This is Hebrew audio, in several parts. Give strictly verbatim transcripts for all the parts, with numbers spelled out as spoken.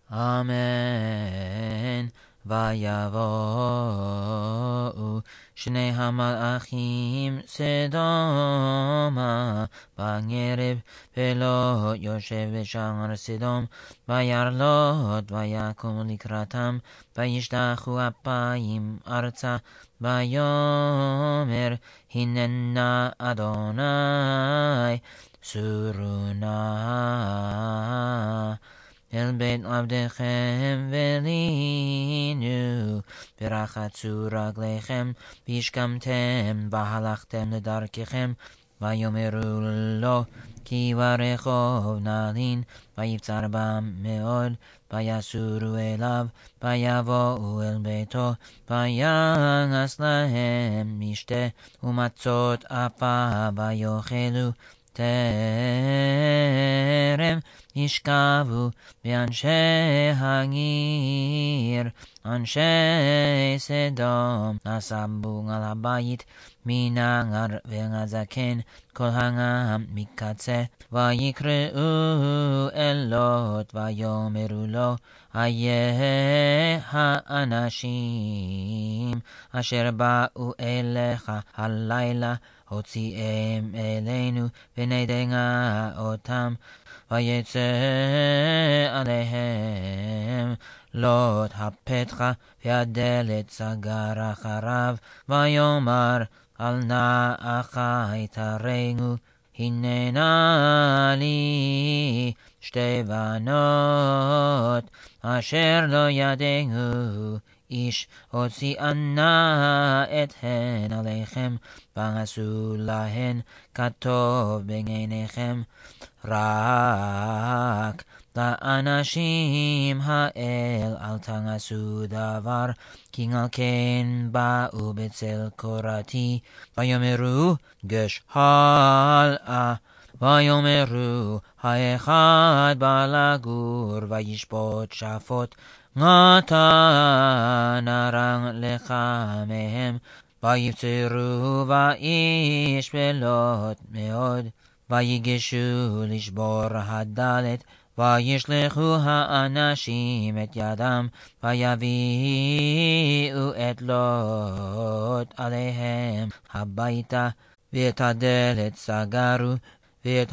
אמן. ויבואו שני המלאכים סדומה בערב, ולוט יושב בשער סדום. וירא לוט ויקום לקראתם, וישתחו אפיים ארצה. ויאמר הננה אדוני סורו נא אל בית עבדכם ולינו, ורחצו רגליכם והשכמתם והלכתם לדרככם. ויאמרו לו כי ברחוב נלין, ויבצר בם מאוד. ויסורו אליו ויבואו אל ביתו, ויעש להם משתה ומצות אפה ויאכלו. טרם ישכבו באנשי העיר, אנשי סדום נסבו על הבית מנער ועד הזקן, כל העם מקצה. ויקראו אל לוט ויאמרו לו, איה האנשים אשר באו אליך הלילה, הוציאם אלינו ונדע אותם. ויצא עליהם לוט הפתחה, והדלת סגר אחריו. ויאמר אל נא אחי תרגו, הננה לי שתי בנות אשר לא ידעו איש, הוציאנה אתהן עליכם, ועשו להן כטוב בעיניכם. רק לאנשים האל אל תעשו דבר, כי על כן באו בצל קורתי. ויאמרו גש הלאה. ויאמרו האחד בא לגור וישפוט שפוט, נתן הרע לך מהם. ויבצרו באיש בלוט מאוד, ויגשו לשבור הדלת. וישלחו האנשים את ידם, ויביאו את לוט עליהם הביתה, ואת הדלת סגרו. ואת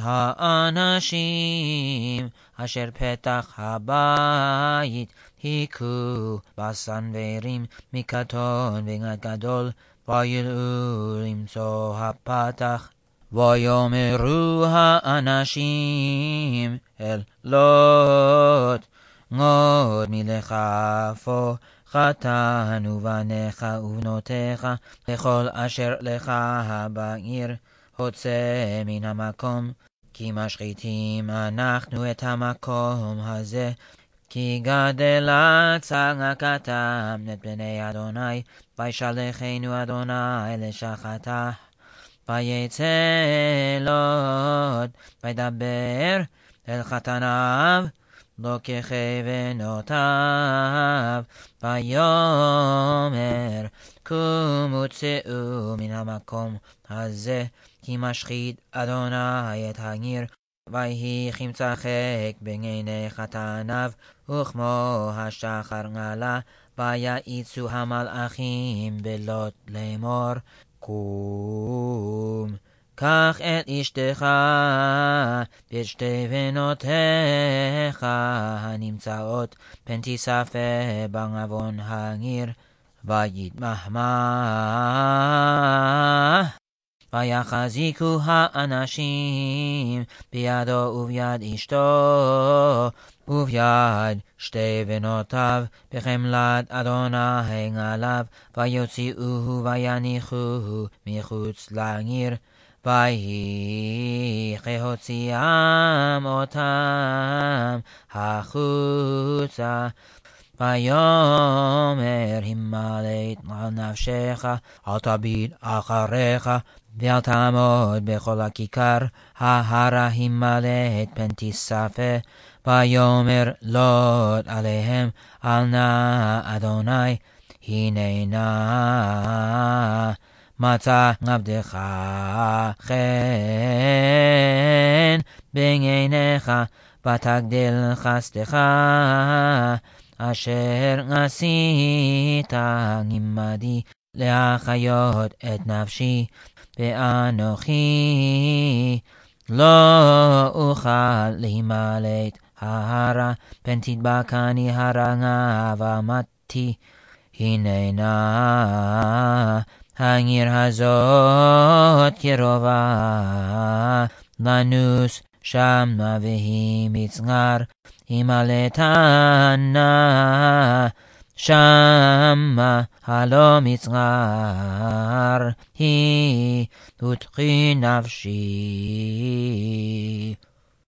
האנשים אשר פתח הבית היכו בסנוורים מקטון ועד גדול, וילאו למצוא הפתח. ויאמרו האנשים אל לוט, עוד מלכפו חתן ובניך ובנותיך וכל אשר לך בעיר, הוצא מן המקום, כי משחיתים אנחנו את המקום הזה. כי גדלה צעקתם את בני אדוני, וישלחנו אדוני לשחתה. ויצא לוט וידבר אל חתניו לא ככוונותיו, ויאמר קומו צאו מן המקום הזה, כי משחית אדוני את העיר. ויהי כמשחק בעיני חתניו, וכמו השחר עלה. ויעצו המלאכים בלוט לאמור, קום, קח את אשתך ואת שתי בנותיך הנמצאות פן תיספה בעוון העיר. ויתמהמה ויחזיקו האנשים בידו וביד אשתו וביד שתי בנותיו בחמלת אדוני עליו. ויוציאוהו ויניחוהו מחוץ לעיר. ויהי כהוציאם אותם החוצה. ויאמר המלט על נפשך, אל תביט אחריך, ואל תעמוד בכל הכיכר ההרה המלט פן תיספה. ויאמר לוט עליהם, אל נא אדוני, הננה מצא עבדך חן בעיניך. ותגדל חסדך אשר עשית עמדי להחיות את נפשי ואנוכי לא אוכל להימלט הרע פן תדבקני הרעה ומתי הננה העיר הזאת קרובה לנוס שמה והיא מצר הימלטנה שמה הלא מצר היא ותחי נפשי